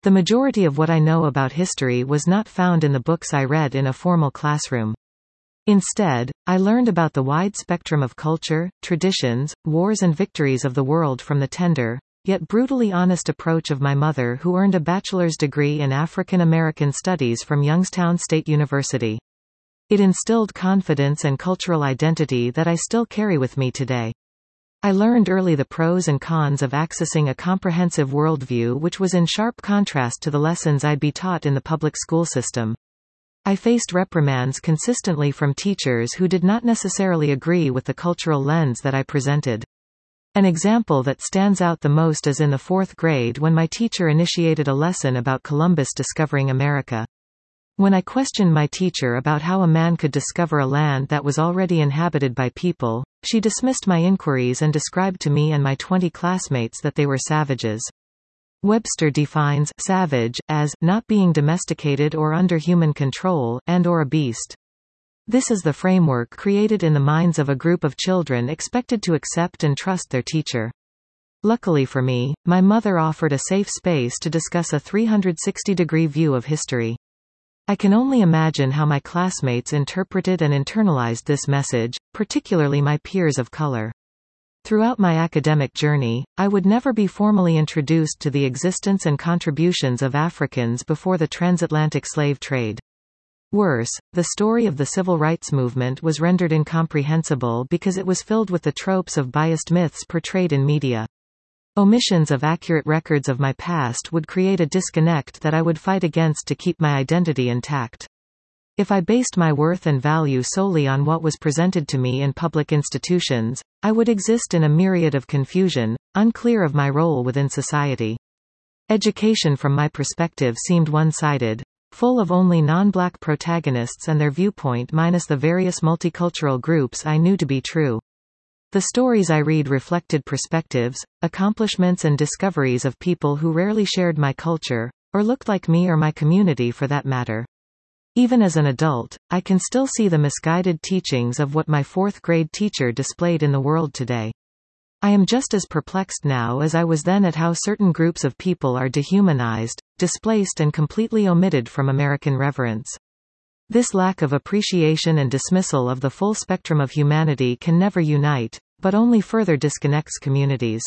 The majority of what I know about history was not found in the books I read in a formal classroom. Instead, I learned about the wide spectrum of culture, traditions, wars and victories of the world from the tender, yet brutally honest approach of my mother, who earned a bachelor's degree in African American Studies from Youngstown State University. It instilled confidence and cultural identity that I still carry with me today. I learned early the pros and cons of accessing a comprehensive worldview, which was in sharp contrast to the lessons I'd be taught in the public school system. I faced reprimands consistently from teachers who did not necessarily agree with the cultural lens that I presented. An example that stands out the most is in the 4th grade when my teacher initiated a lesson about Columbus discovering America. When I questioned my teacher about how a man could discover a land that was already inhabited by people, she dismissed my inquiries and described to me and my 20 classmates that they were savages. Webster defines savage as not being domesticated or under human control, and/or a beast. This is the framework created in the minds of a group of children expected to accept and trust their teacher. Luckily for me, my mother offered a safe space to discuss a 360-degree view of history. I can only imagine how my classmates interpreted and internalized this message, particularly my peers of color. Throughout my academic journey, I would never be formally introduced to the existence and contributions of Africans before the transatlantic slave trade. Worse, the story of the civil rights movement was rendered incomprehensible because it was filled with the tropes of biased myths portrayed in media. Omissions of accurate records of my past would create a disconnect that I would fight against to keep my identity intact. If I based my worth and value solely on what was presented to me in public institutions, I would exist in a myriad of confusion, unclear of my role within society. Education from my perspective seemed one-sided, full of only non-black protagonists and their viewpoint minus the various multicultural groups I knew to be true. The stories I read reflected perspectives, accomplishments and discoveries of people who rarely shared my culture, or looked like me or my community for that matter. Even as an adult, I can still see the misguided teachings of what my 4th grade teacher displayed in the world today. I am just as perplexed now as I was then at how certain groups of people are dehumanized, displaced and completely omitted from American reverence. This lack of appreciation and dismissal of the full spectrum of humanity can never unite, but only further disconnects communities.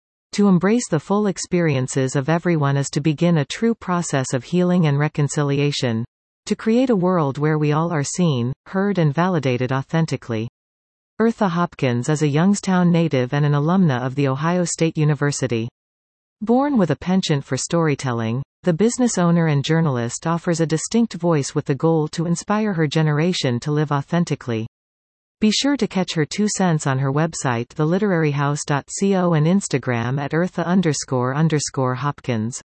To embrace the full experiences of everyone is to begin a true process of healing and reconciliation. To create a world where we all are seen, heard and validated authentically. Eartha Hopkins is a Youngstown native and an alumna of The Ohio State University. Born with a penchant for storytelling, the business owner and journalist offers a distinct voice with the goal to inspire her generation to live authentically. Be sure to catch her 2 cents on her website theliteraryhouse.co and Instagram at Eartha__Hopkins.